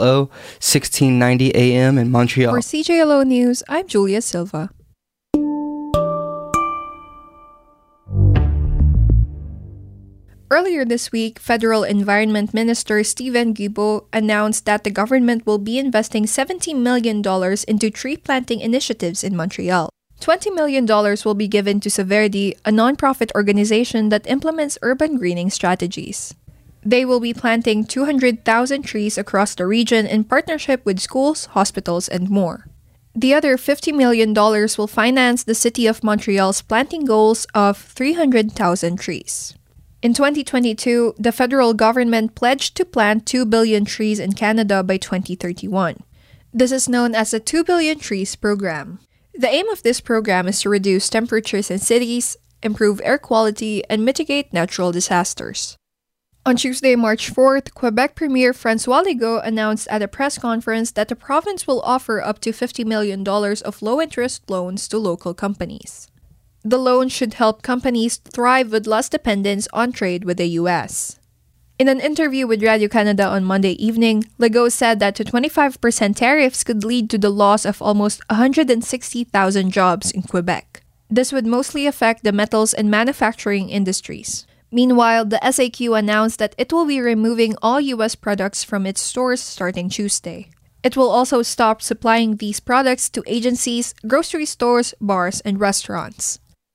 CJLO 1690 AM in Montreal. For CJLO News, I'm Julia Silva. Earlier this week, Federal Environment Minister Steven Guilbeault announced that the government will be investing $70 million into tree planting initiatives in Montreal. $20 million will be given to Saverdi, a nonprofit organization that implements urban greening strategies. They will be planting 200,000 trees across the region in partnership with schools, hospitals, and more. The other $50 million will finance the City of Montreal's planting goals of 300,000 trees. In 2022, the federal government pledged to plant 2 billion trees in Canada by 2031. This is known as the 2 Billion Trees Program. The aim of this program is to reduce temperatures in cities, improve air quality, and mitigate natural disasters. On Tuesday, March 4th, Quebec Premier François Legault announced at a press conference that the province will offer up to $50 million of low-interest loans to local companies. The loan should help companies thrive with less dependence on trade with the U.S. In an interview with Radio-Canada on Monday evening, Legault said that the 25% tariffs could lead to the loss of almost 160,000 jobs in Quebec. This would mostly affect the metals and manufacturing industries. Meanwhile, the SAQ announced that it will be removing all U.S. products from its stores starting Tuesday. It will also stop supplying these products to agencies, grocery stores, bars, and restaurants.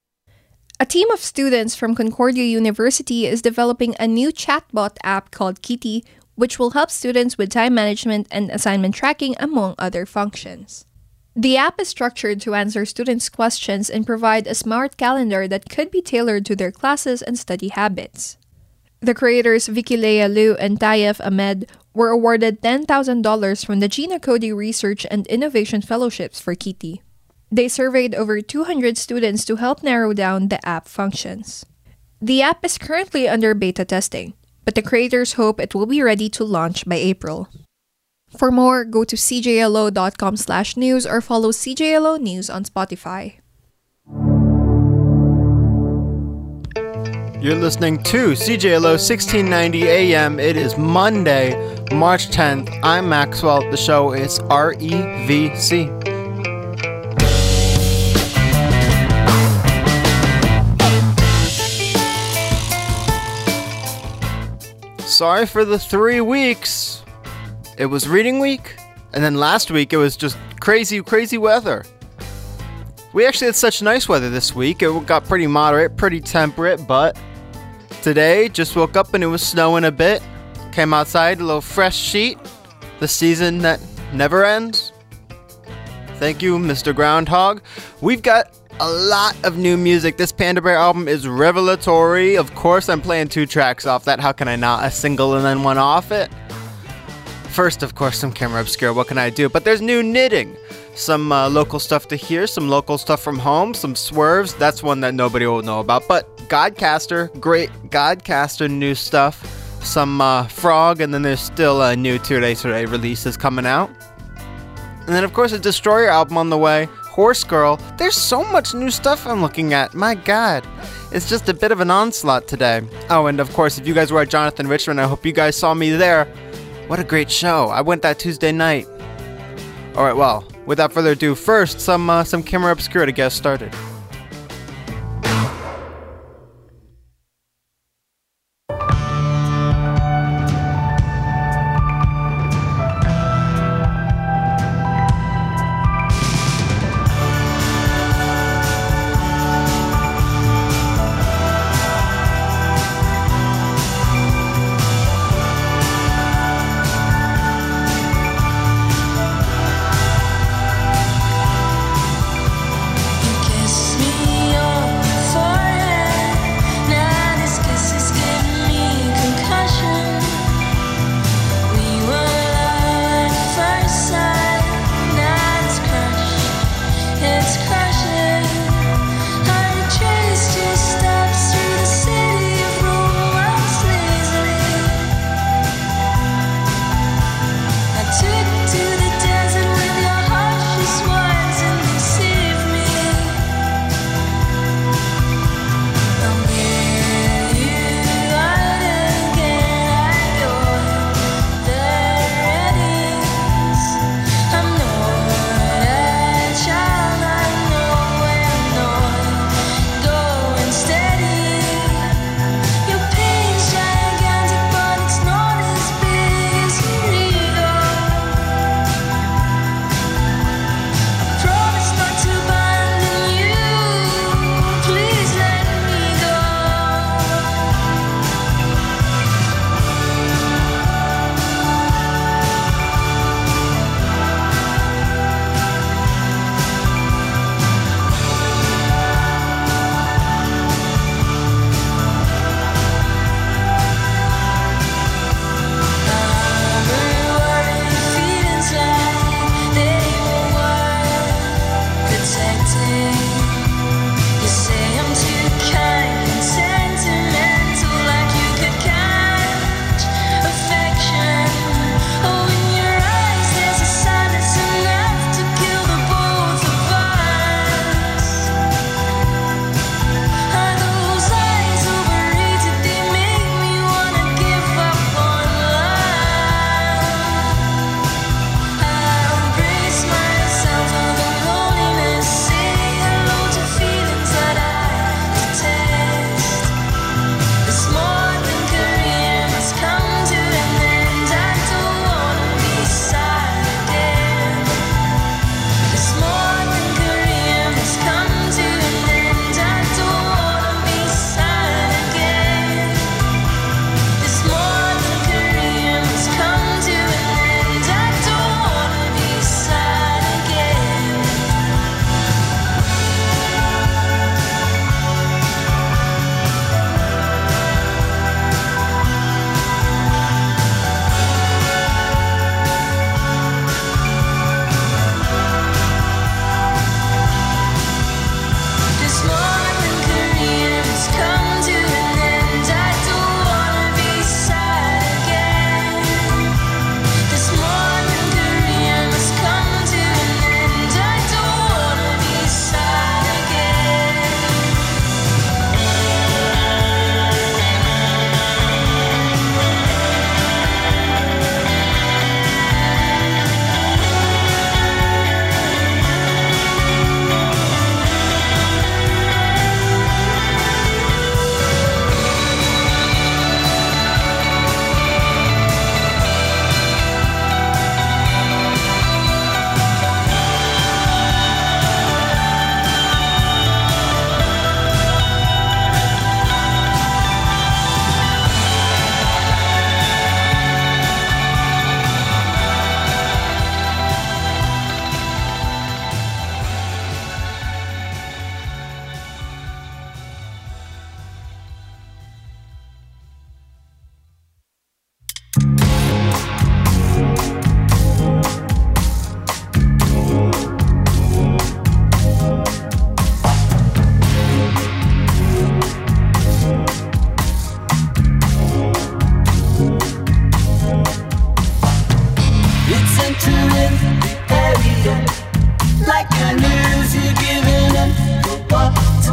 A team of students from Concordia University is developing a new chatbot app called Kitty, which will help students with time management and assignment tracking, among other functions. The app is structured to answer students' questions and provide a smart calendar that could be tailored to their classes and study habits. The creators Vicky Lea Liu and Tayef Ahmed were awarded $10,000 from the Gina Cody Research and Innovation Fellowships for Kitty. They surveyed over 200 students to help narrow down the app functions. The app is currently under beta testing, but the creators hope it will be ready to launch by April. For more, go to cjlo.com/news or follow CJLO News on Spotify. You're listening to CJLO 1690 AM. It is Monday, March 10th. I'm Maxwell. The show is REVC. Sorry for the 3 weeks. It was reading week, and then last week it was just crazy weather. We actually had such nice weather this week. It got pretty moderate, pretty temperate, but today just woke up and it was snowing a bit. Came outside, a little fresh sheet. The season that never ends. Thank you, Mr. Groundhog. We've got a lot of new music. This Panda Bear album is revelatory. Of course, I'm playing 2 tracks off that. How can I not? A single and then one off it. First, of course, some Camera Obscura. What can I do? But there's new Knitting. Some local stuff to hear. Some local stuff from home. Some Swerves. That's one that nobody will know about. But Godcaster. Great Godcaster new stuff. Some Frog. And then there's still a new Today releases coming out. And then, of course, a Destroyer album on the way. Horse Girl. There's so much new stuff I'm looking at. My God. It's just a bit of an onslaught today. Oh, and of course, if you guys were at Jonathan Richmond, I hope you guys saw me there. What a great show. I went that Tuesday night. Alright, well, without further ado, first, some Camera Obscura to get us started. Kiss entering the area. Like I lose you, giving up for what?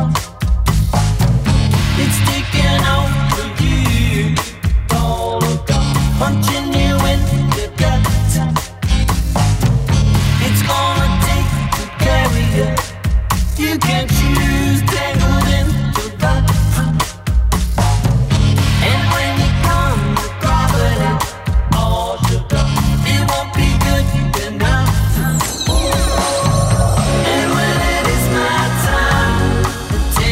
It's taking over you. All gone, punching you in the gut. It's gonna take to carry you. You can't choose, tangled in the rut. And when you come to gravity, all shook up, it won't be good enough. And when it is my time to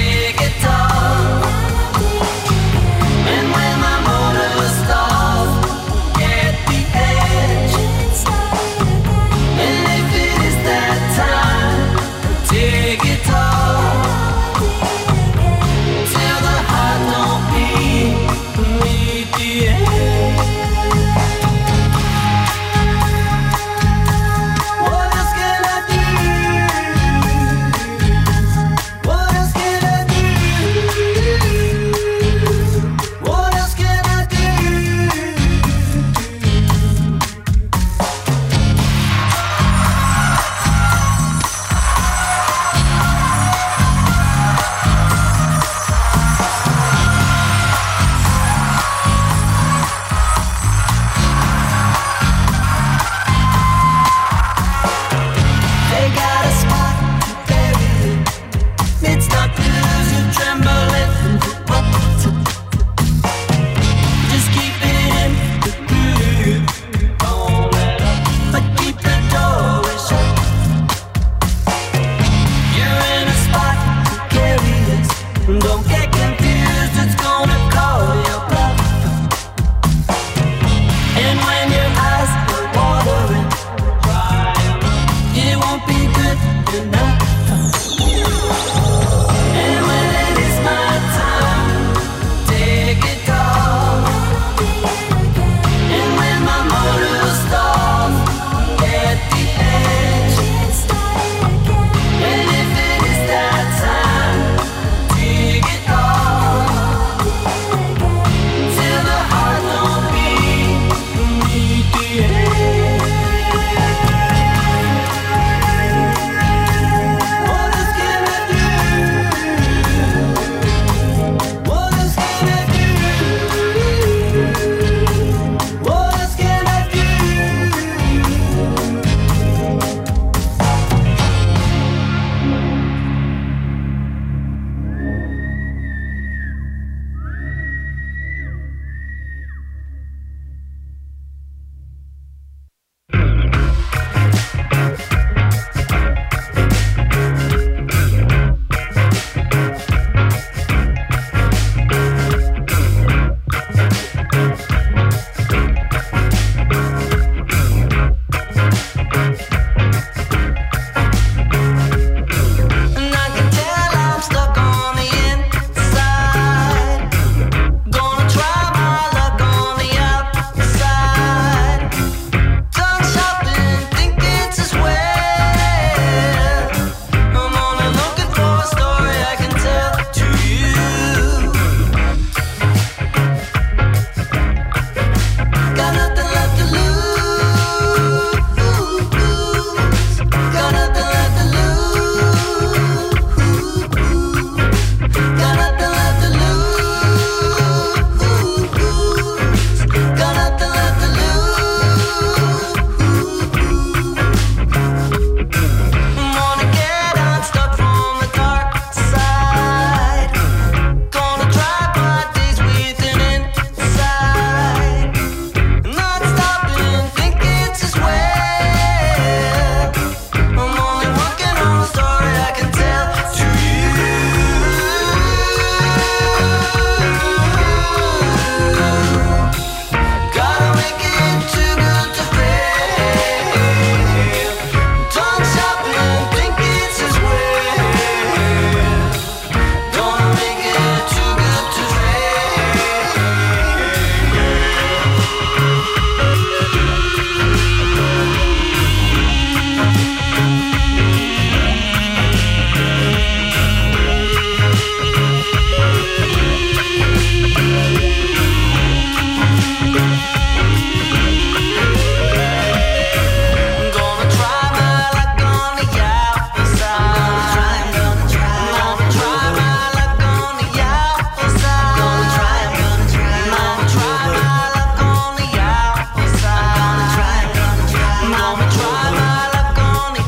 I'ma try my luck on the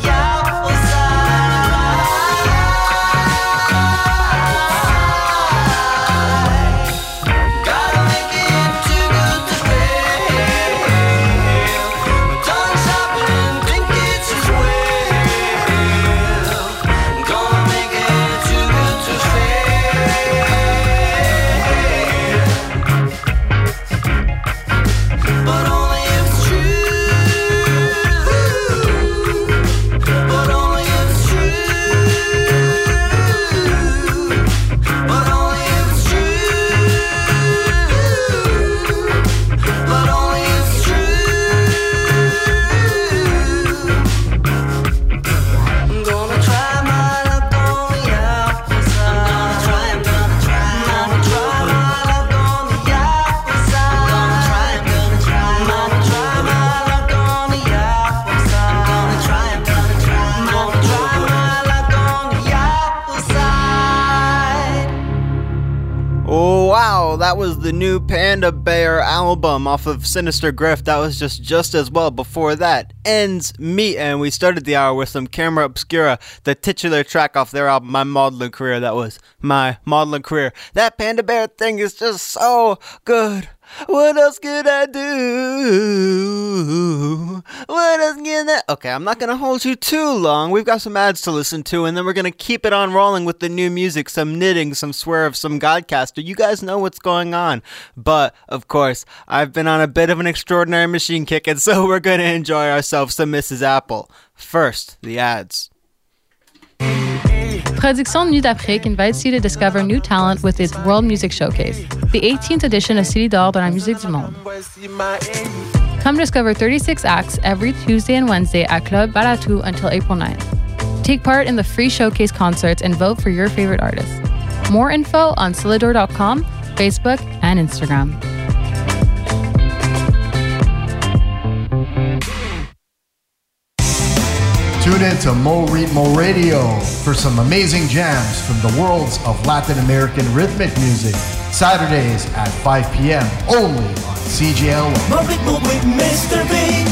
outside. Gotta make it too good to fail. Done shopping, think it's as well. Gonna make it too good to fail. But only if it's true. But only if it's true. But only if it's true. But only if it's true. I'm gonna try my luck on the outside. I'm gonna try my luck on the outside. I'm gonna try my luck on the outside. I'm gonna try my luck on the outside. Oh wow, that was the new Panda Bear album off of Sinister Grift. That was just as well. Before that, Ends Meet, and we started the hour with some Camera Obscura, the titular track off their album My Maudlin Career. That was My Maudlin Career. That Panda Bear thing is just so good. What else could I do? What else can I... Okay, I'm not gonna hold you too long. We've got some ads to listen to, and then we're gonna keep it on rolling with the new music, some knitting, some swerve, some Godcaster. You guys know what's going on. But, of course, I've been on a bit of an extraordinary machine kick, and so we're gonna enjoy ourselves some Mrs. Apple. First, the ads. Production Nuit d'Afrique invites you to discover new talent with its World Music Showcase, the 18th edition of City d'Or de la musique du monde. Come discover 36 acts every Tuesday and Wednesday at Club Baratou until April 9th. Take part in the free showcase concerts and vote for your favorite artists. More info on Silidor.com, Facebook, and Instagram. Tune in to Mo Ritmo Radio for some amazing jams from the worlds of Latin American rhythmic music. Saturdays at 5 p.m. only on CJL. More ritmo with Mr. B.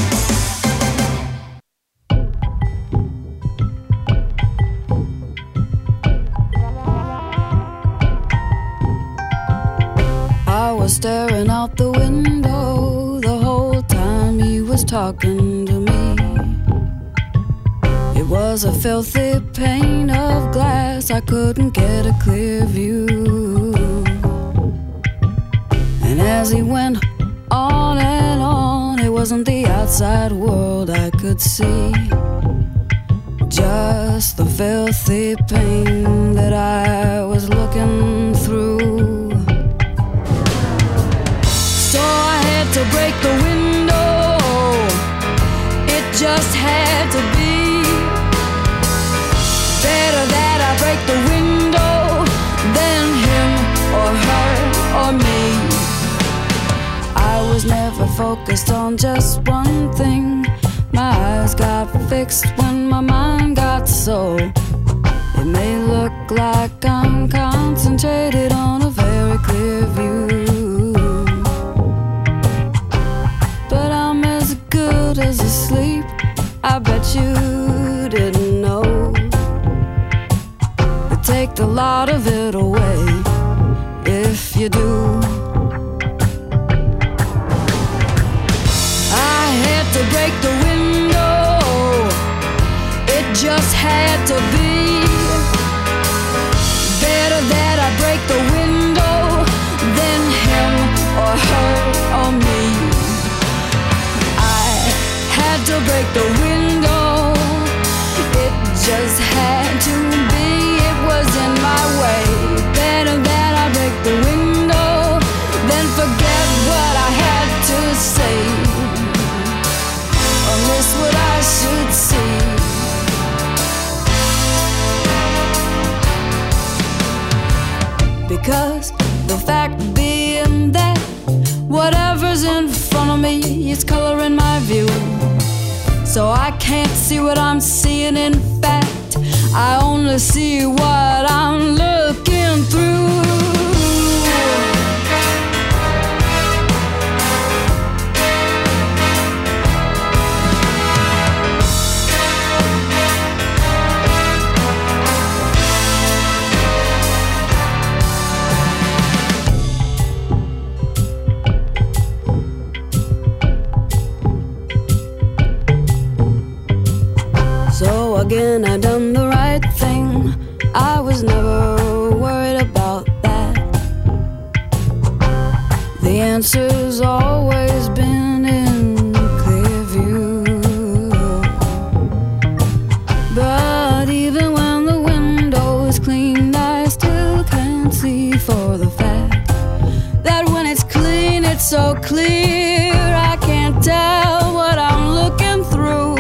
I was staring out the window the whole time he was talking to me. It was a filthy pane of glass, I couldn't get a clear view. And as he went on and on, it wasn't the outside world I could see, just the filthy pane that I was looking through. So I had to break the window, it just had to be. Better that I break the window than him or her or me. I was never focused on just one thing. My eyes got fixed when my mind got so. It may look like I'm concentrated on a very clear view, but I'm as good as asleep. I bet you didn't know. Take a lot of it away if you do. I had to break the window, it just had to be. Better that I break the window than him or her or me. I had to break the window, it just had to be. Was in my way. Better that I break the window than forget what I had to say, or miss what I should see. Because the fact being that whatever's in front of me is coloring my view, so I can't see what I'm seeing. In fact, I only see what I'm looking through. again, I done the right thing. I was never worried about that. The answer's always been in clear view. But even when the window is clean, I still can't see for the fact that when it's clean, it's so clear, I can't tell what I'm looking through.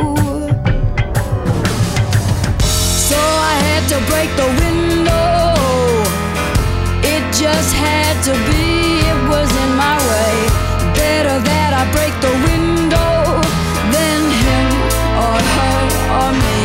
So I had to break the window. It just had to be, it was in my way. Better that I break the window than him or her or me.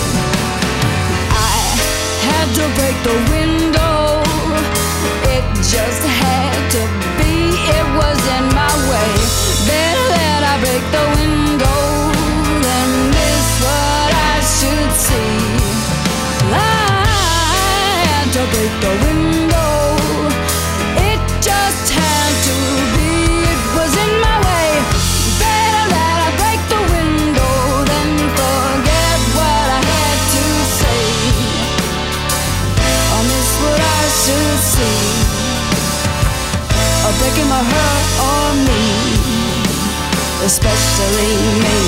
I had to break the window. It just had to be, it was in my way. Better that I break the window than miss what I should see. I had to break the window. It just had to be, it was in my way. Better that I break the window than forget what I had to say, or miss what I should see, or breaking my her or me, especially me.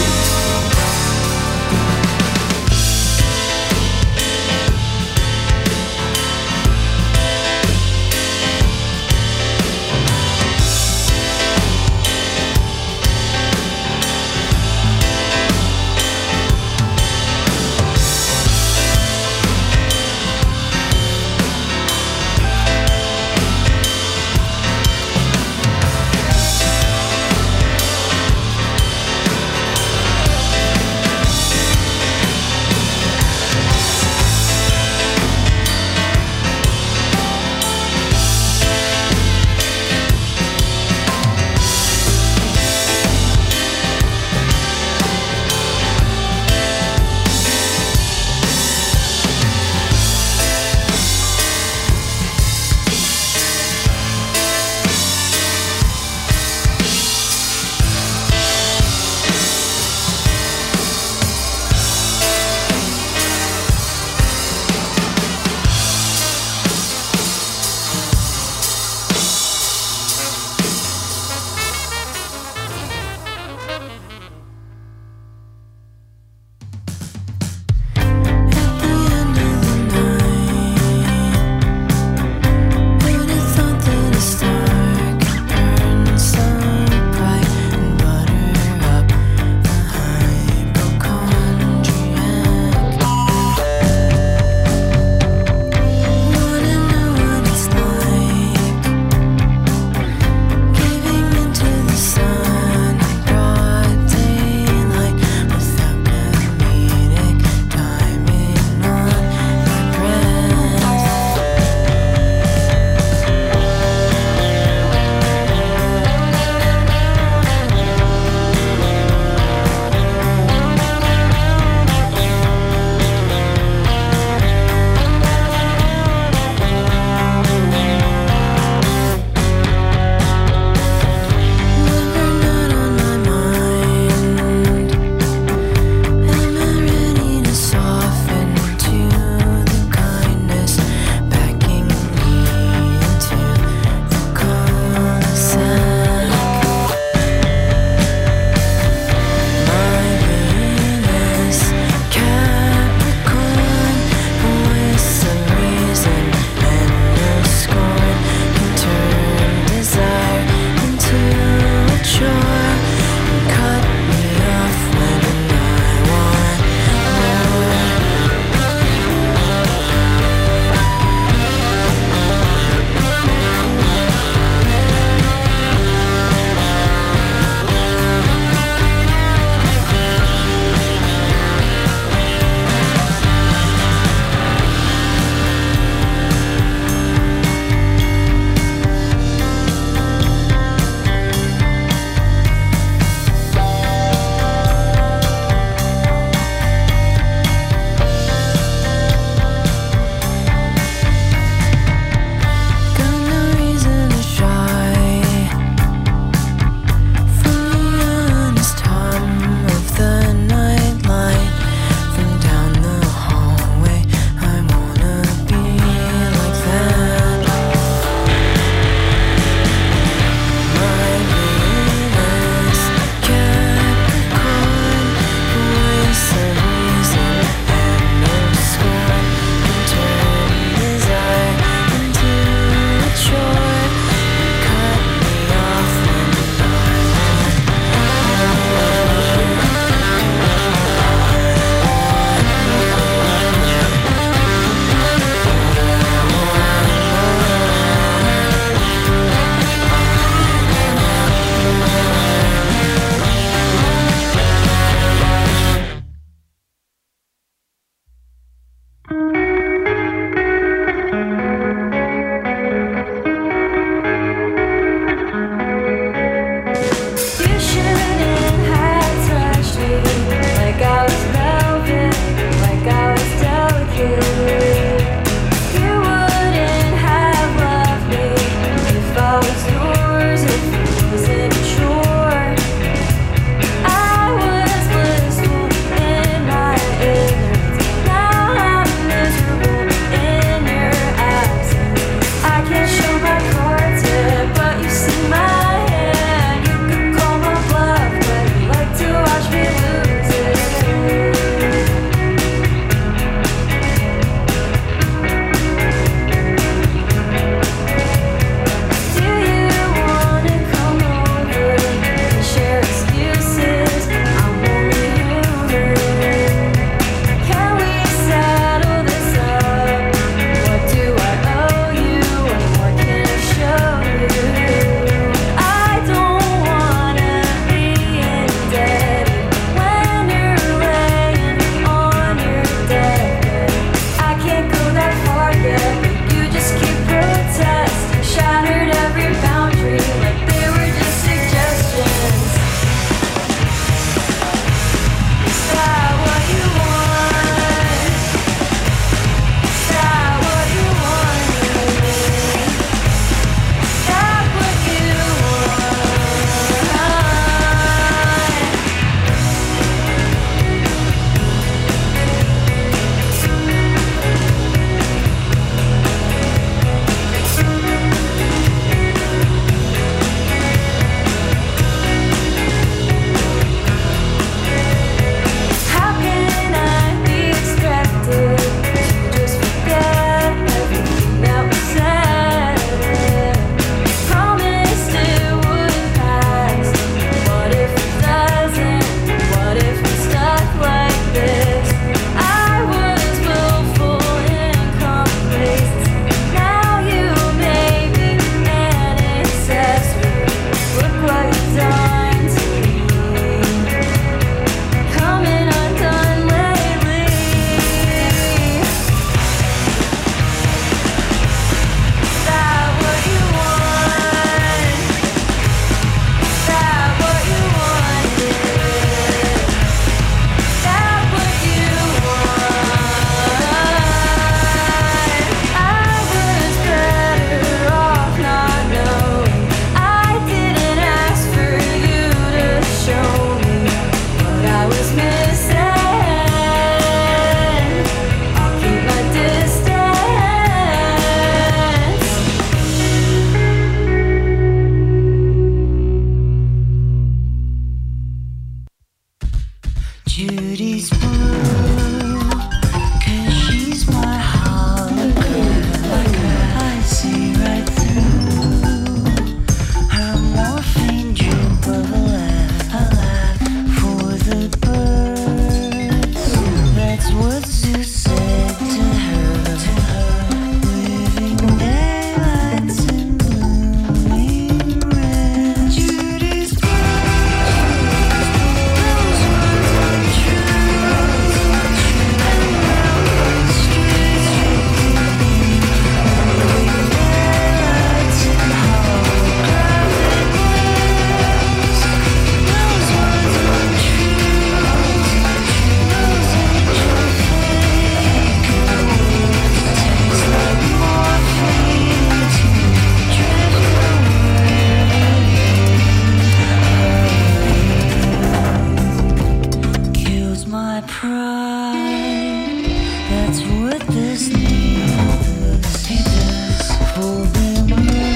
pride. That's what this needs. He does. For them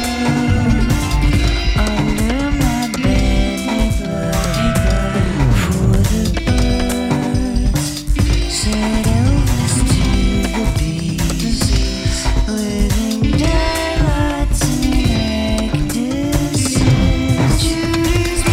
under my bed, they blood. For the birds, said Elvis to the bees. Living daylights and ecstasies. Judy's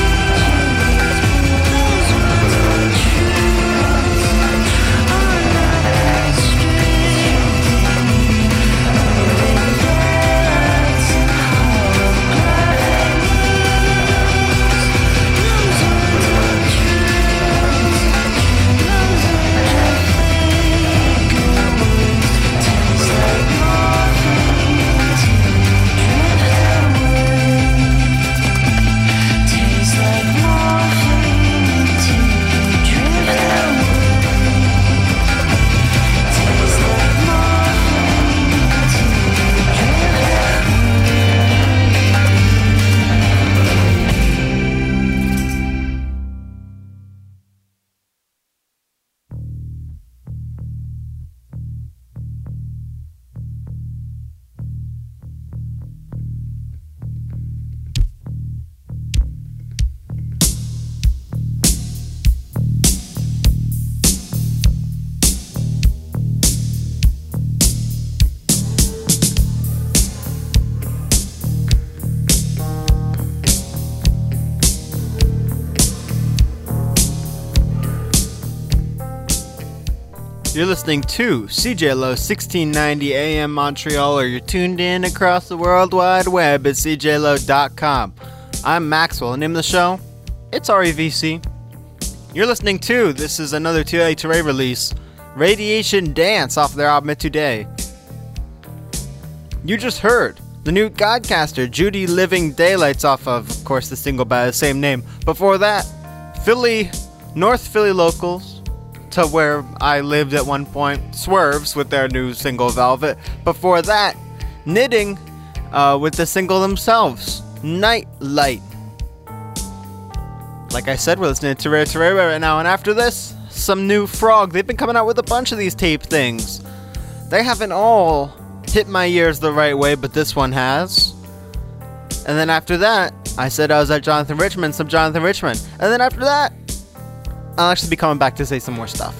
You're listening to CJLO 1690 AM Montreal, or you're tuned in across the World Wide Web at cjlo.com. I'm Maxwell, and in the show, it's REVC. You're listening to, this is another Too Ray release, Radiation Dance off their album Today. You just heard the new Godcaster, Judy Living Daylights off of course, the single by the same name. Before that, North Philly locals, to where I lived at one point, Swerves with their new single Velvet. Before that, Knitting with the single themselves, Night Light. Like I said, we're listening to Terraria right now, and after this, some new Frog. They've been coming out with a bunch of these tape things. They haven't all hit my ears the right way, but this one has. And then after that, I said I was at Jonathan Richman, some Jonathan Richman. And then after that, I'll actually be coming back to say some more stuff.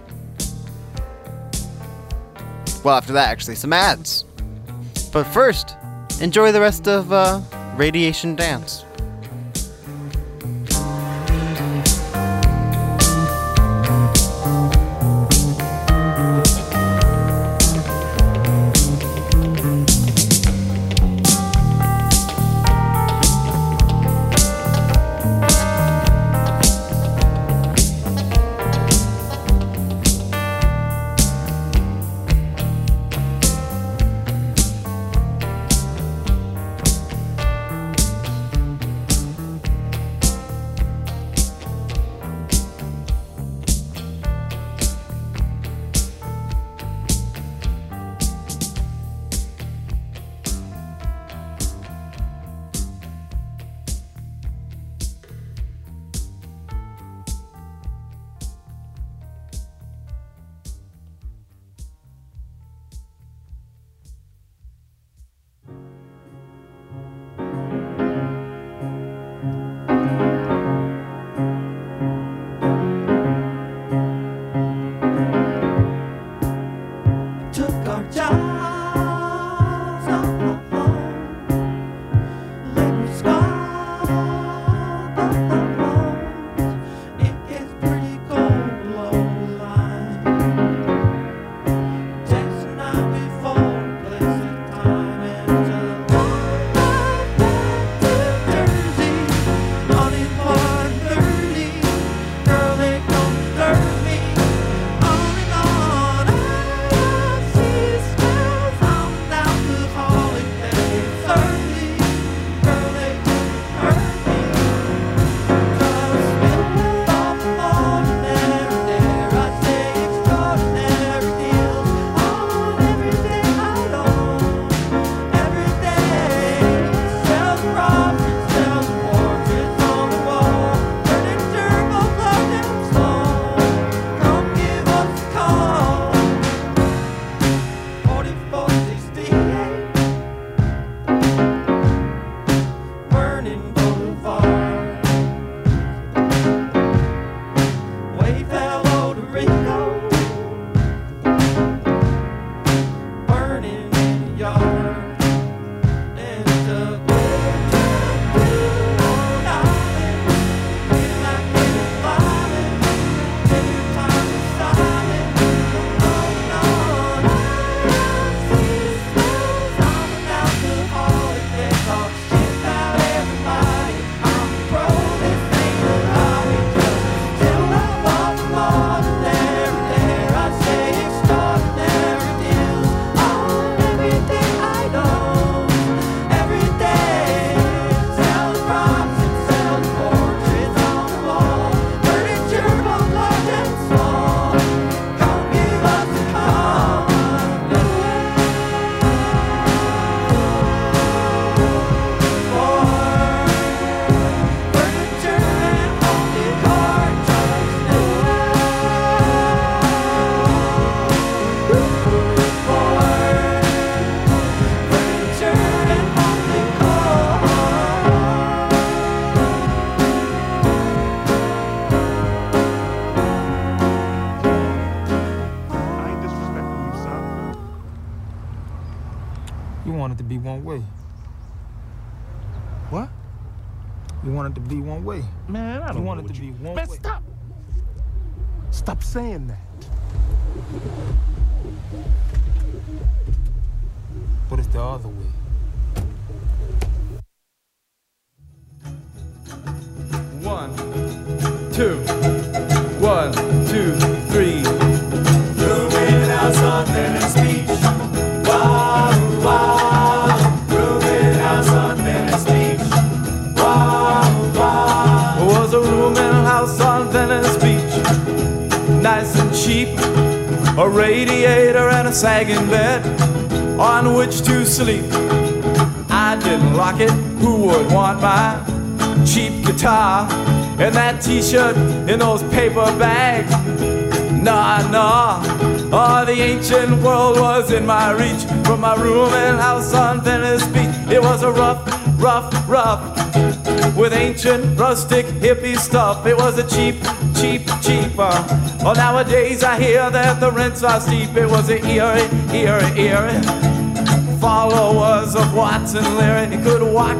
Well, after that, actually, some ads. But first, enjoy the rest of Radiation Dance. want it to be one way. What? You want it to be one way. Man, I don't want know it to what be one Man, way. stop. Stop saying that. But it's the other way. One, two, 1, 2, 3. Rooming house on Venice Beach. Wow, wow. Rooming house on Venice Beach. Wow, wow. It was a room in a house on Venice Beach, nice and cheap. A radiator and a sagging bed on which to sleep. I didn't lock it. Who would want my cheap guitar and that t-shirt in those paper bags? Nah, nah. Oh, the ancient world was in my reach from my room and house on Venice Beach. It was a rough, with ancient, rustic, hippie stuff. It was a cheap. Oh, nowadays I hear that the rents are steep. It was a eerie. Followers of Watson Leary could walk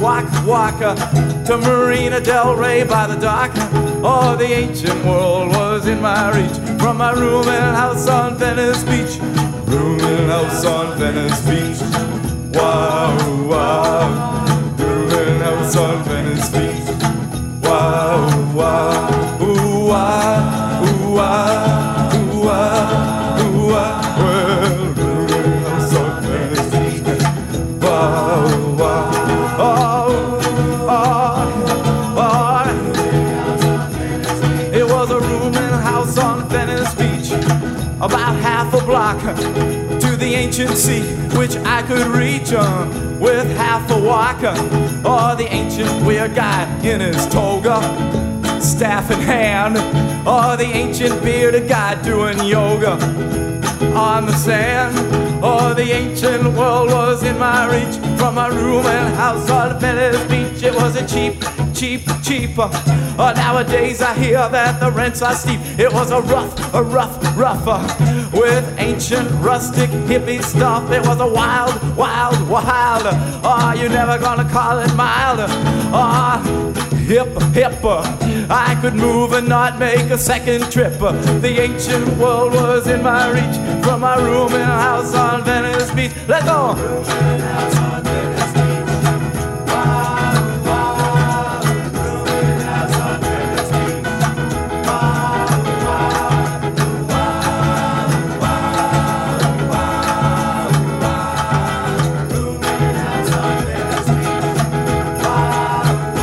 to Marina Del Rey by the dock. Oh, the ancient world was in my reach from my room and house on Venice Beach. Room and house on Venice Beach. Wow, wow. Room and house on Venice Beach. Wow, wow. Ooh, ah, ooh, ah, ooh, ah, ooh, ah. Well, room and house on Venice Beach. Wow, wow. It was a room in a house on Venice Beach, about half a block to the ancient sea, which I could reach with half a walk. Oh, the ancient weird guy in his toga, staff in hand. Oh, the ancient bearded guy doing yoga on the sand. Oh, the ancient world was in my reach from my room and house on Venice Beach. It was a cheap. Oh, nowadays I hear that the rents are steep. It was a rough, with ancient, rustic, hippie stuff. It was a wild. Oh, you're never gonna call it mild. Oh, hip. I could move and not make a second trip. The ancient world was in my reach from my room in a house on Venice Beach. Let's go. Room in a house on Venice Beach. Wow, wow. Room in a house on Venice Beach. Wow, wow. Wow, wow. Wow. Room in a house on Venice Beach. Wow,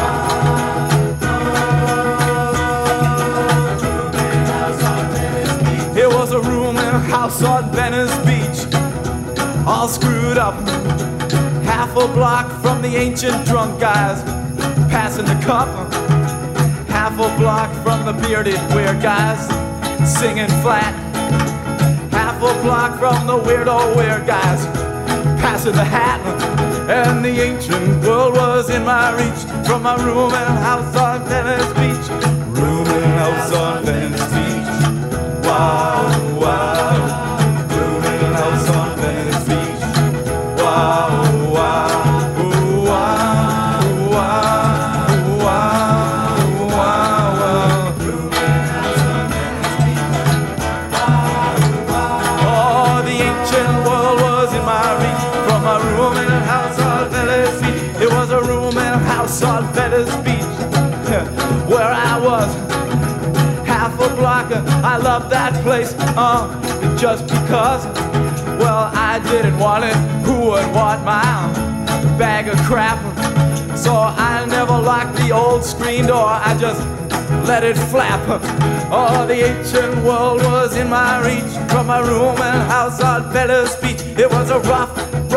wow. It was a room in a house on Venice Beach, all screwed up, half a block from the ancient drunk guys passing the cup, half a block from the bearded weird guys singing flat, half a block from the weirdo weird guys passing the hat. And the ancient world was in my reach from my room and house on Venice Beach. Room and house on Venice Beach. Wow, wow. Room and house on Venice Beach. Wow, wow. Ooh, wow, ooh, wow, ooh, wow, ooh, wow, wow. Room and house on Venice Beach. Wow, wow. Oh, the ancient world was in my reach from my room and house on Venice Beach. It was a room and house on Venice Beach where I was half a block. I love that place just because, well, I didn't want it. Who would want my bag of crap? So I never locked the old screen door. I just let it flap. Oh, the ancient world was in my reach from my room and house on Venice Beach. It was a rough,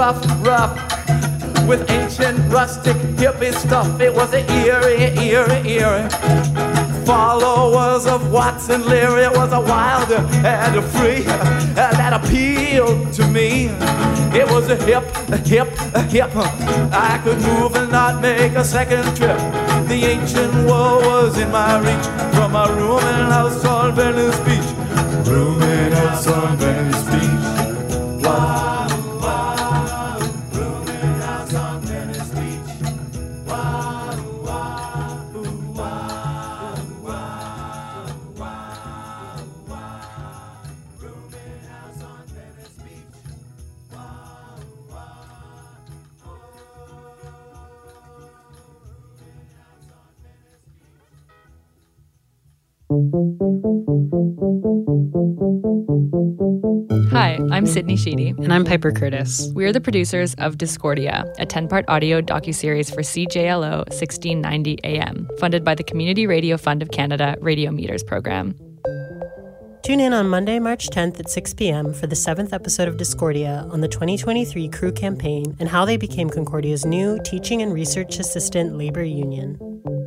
with ancient, rustic, hippie stuff. It was an eerie. Followers of Watson Leary. It was a wild and a free that appealed to me. It was a hip. I could move and not make a second trip. The ancient world was in my reach from my room and house on Venice Beach. Room and house on Venice Beach. Wow, wow. Hi, I'm Sydney Sheedy. And I'm Piper Curtis. We are the producers of Discordia, a 10-part audio docuseries for CJLO 1690 AM, funded by the Community Radio Fund of Canada Radio Meters program. Tune in on Monday, March 10th at 6 p.m. for the 7th episode of Discordia on the 2023 Crew campaign and how they became Concordia's new teaching and research assistant labor union.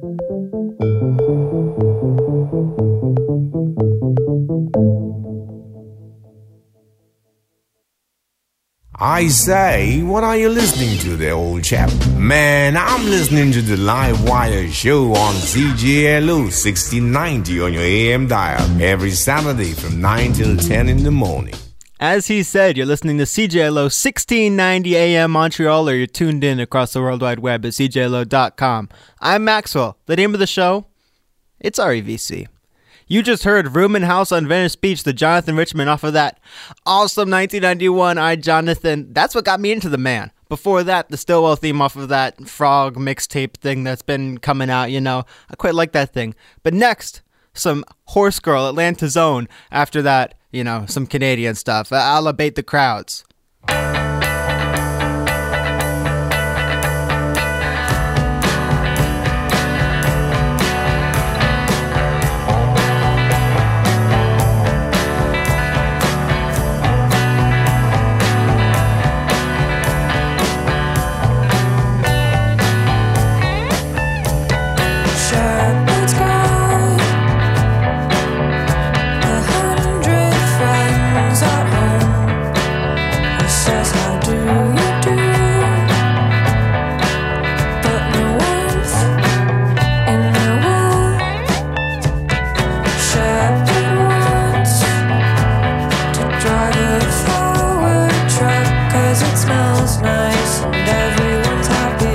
I say, what are you listening to there, old chap? Man, I'm listening to the Live Wire show on CJLO 1690 on your AM dial every Saturday from 9 till 10 in the morning. As he said, you're listening to CJLO 1690 AM Montreal, or you're tuned in across the World Wide Web at cjlo.com. I'm Maxwell. The name of the show? It's REVC. You just heard Room and House on Venice Beach, the Jonathan Richman off of that awesome 1991 I, Jonathan. That's what got me into the man. Before that, the Stillwell theme off of that Frog mixtape thing that's been coming out, you know. I quite like that thing. But next, some Horse Girl, Atlanta Zone. After that, you know, some Canadian stuff. I'll abate the crowds. Shepherd's got 100 friends at home. He says, how do you do? But no warmth in their womb. Shepherd wants to drive a forward truck 'cause it smells nice and everyone's happy.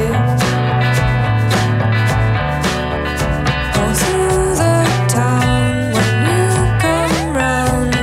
All through the town when you come round.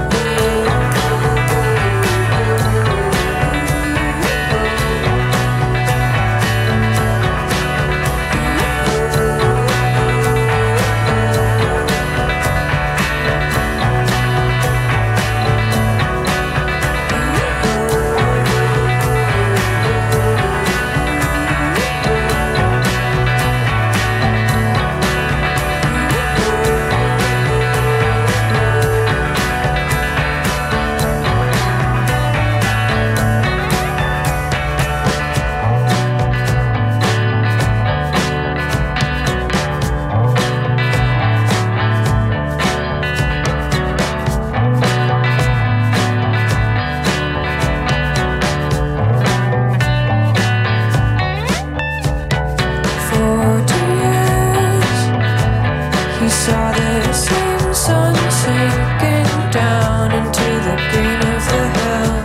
For 2 years, he saw the same sun sinking down into the green of the hill.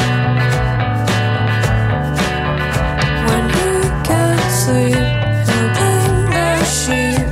When he can't sleep, he'll blame the sheep.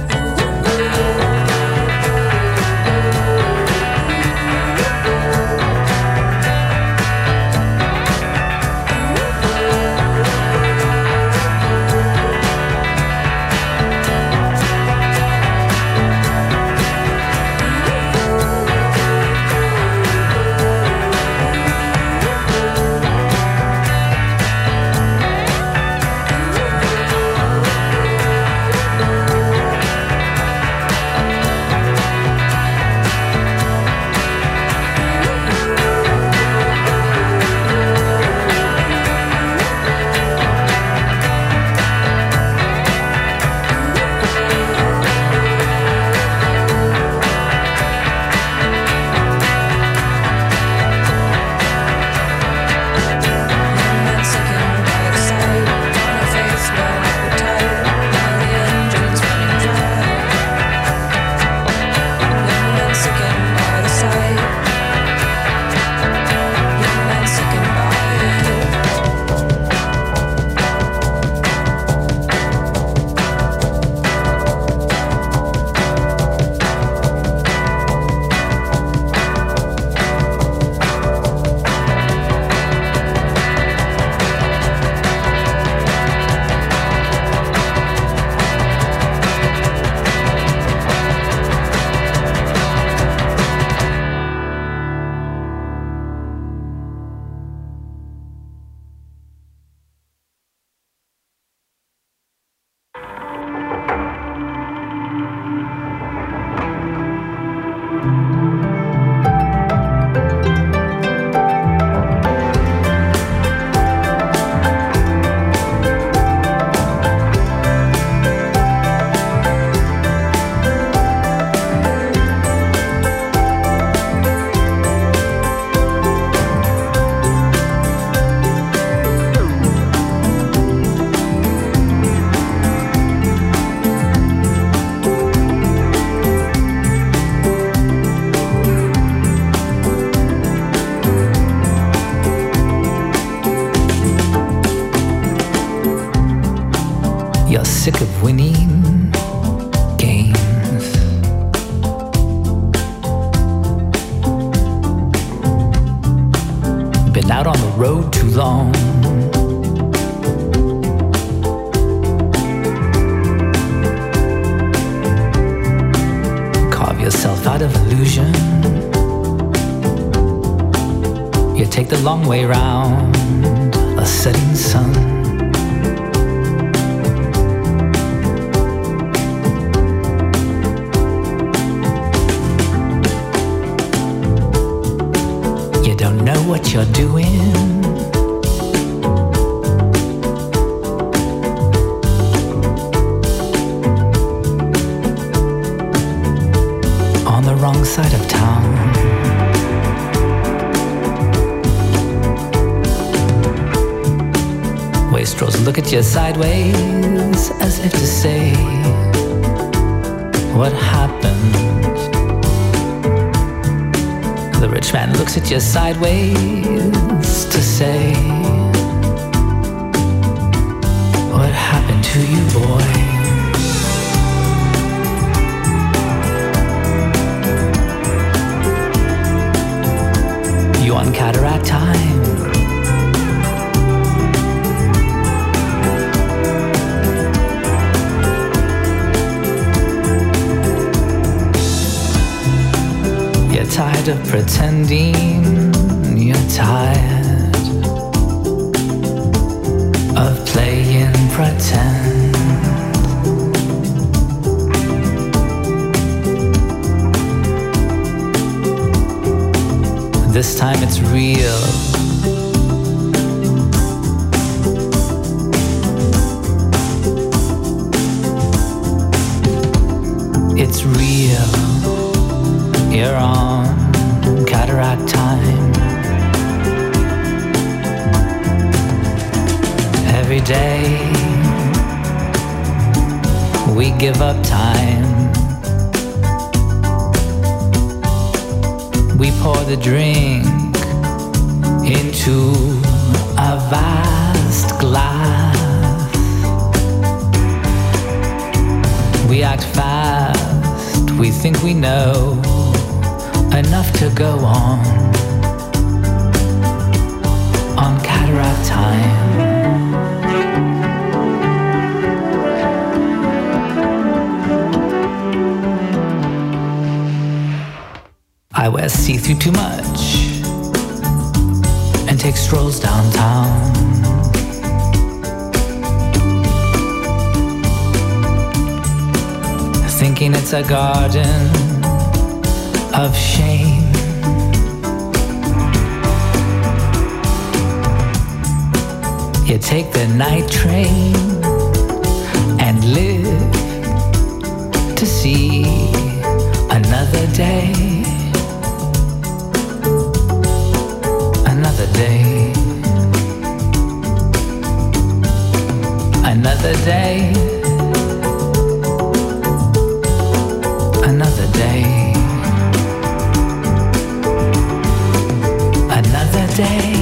road too long. Carve yourself out of illusion. You take the long way round a setting sun. You don't know what you're doing. On the wrong side of town. Wastrels look at you sideways as if to say, what happened? The rich man looks at you sideways to say, what happened to you, boy? You on cataract time. You're tired of pretending. You're tired of playing pretend. This time it's real. It's real. You're on cataract time. Every day we give up time. We pour the drink into a vast glass. We act fast, we think we know enough to go on cataract time. I wear see-through too much and take strolls downtown. Thinking it's a garden of shame. You take the night train and live to see another day. Another day. Another day. Another day. Another day.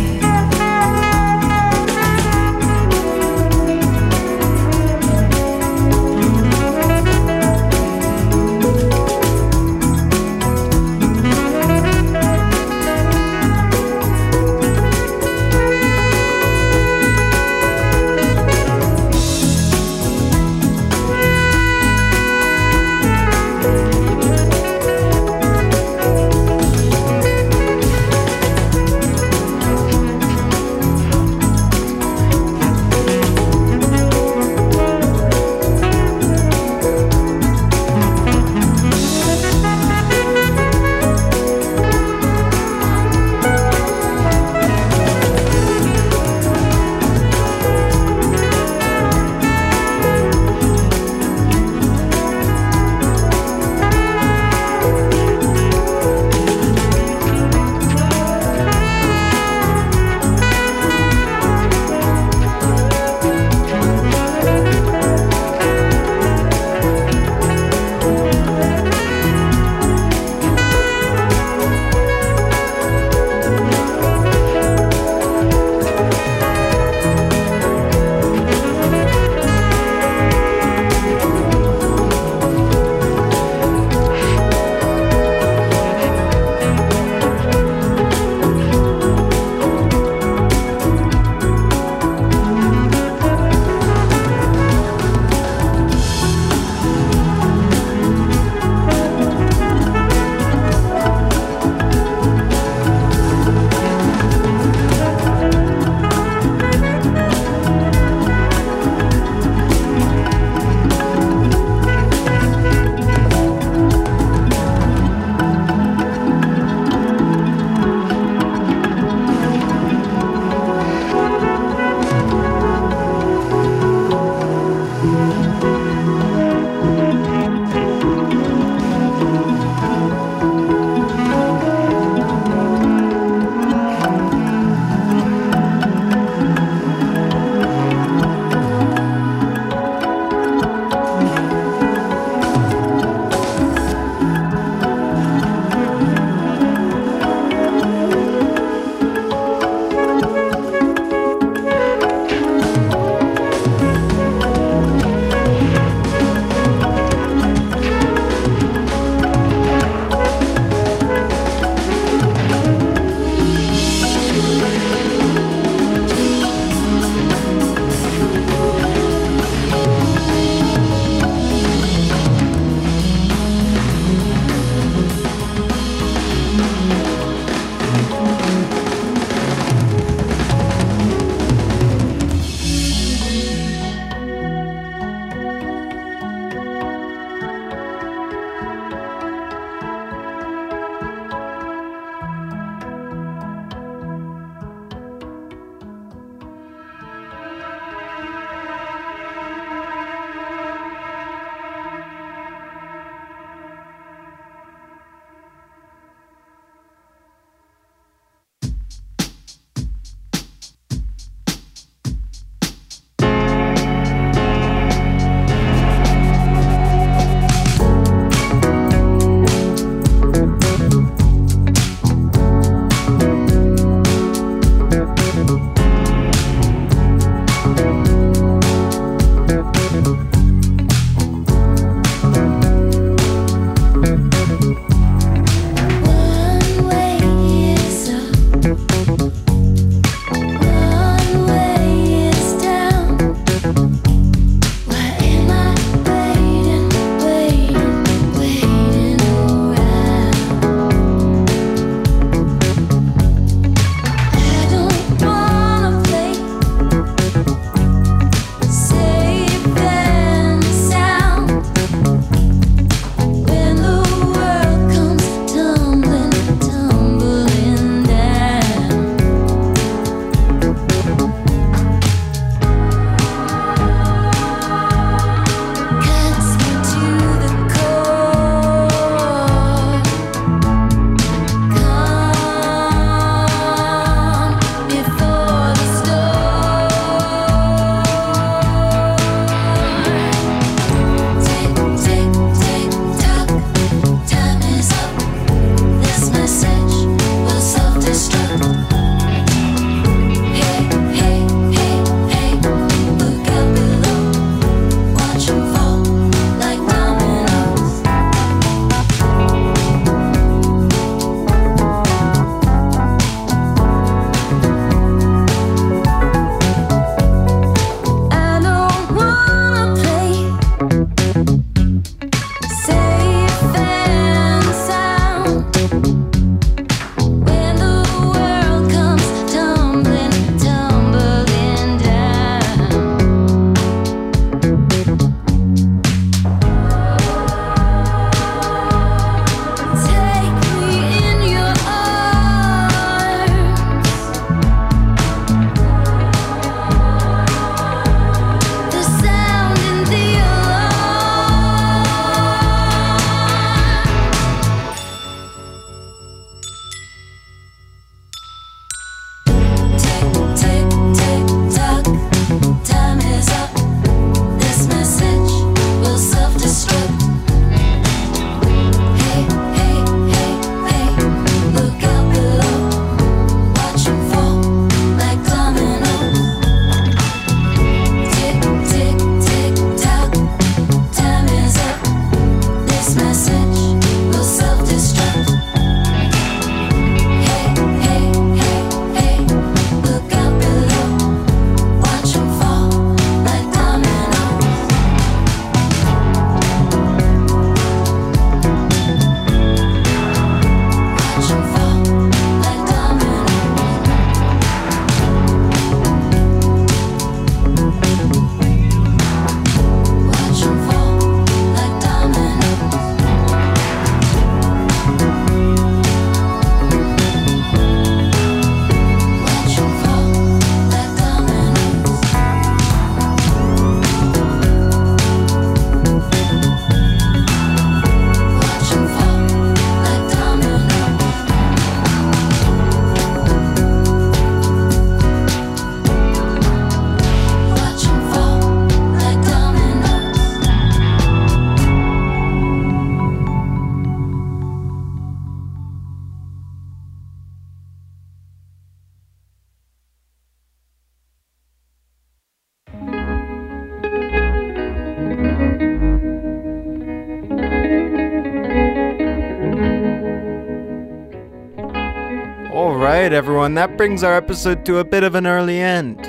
Alright, everyone, that brings our episode to a bit of an early end.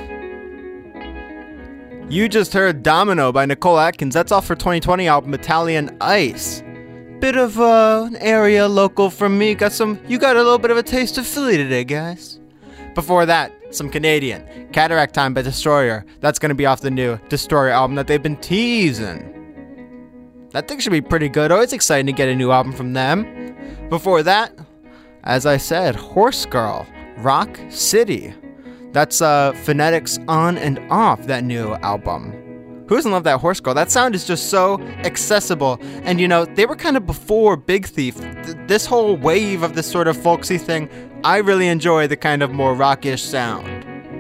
You just heard Domino by Nicole Atkins. That's off her 2020 album Italian Ice. Bit of an area local from me. You got a little bit of a taste of Philly today, guys. Before that, some Canadian. Cataract Time by Destroyer. That's going to be off the new Destroyer album that they've been teasing. That thing should be pretty good. Always exciting to get a new album from them. Before that, as I said, Horse Girl, Rock City. That's Phonetics On and Off, that new album. Who doesn't love that Horse Girl? That sound is just so accessible. And you know, they were kind of before Big Thief. This whole wave of this sort of folksy thing, I really enjoy the kind of more rockish sound.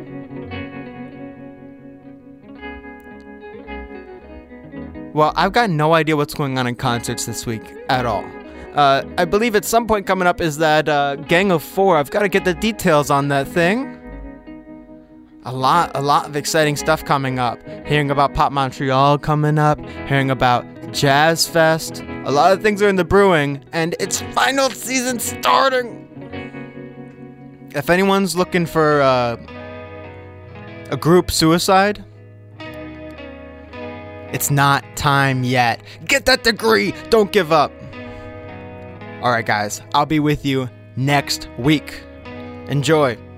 Well, I've got no idea what's going on in concerts this week at all. I believe at some point coming up is that Gang of Four. I've got to get the details on that thing. A lot of exciting stuff coming up. Hearing about Pop Montreal coming up. Hearing about Jazz Fest. A lot of things are in the brewing, and it's final season starting. If anyone's looking for a group suicide, it's not time yet. Get that degree. Don't give up. All right, guys. I'll be with you next week. Enjoy.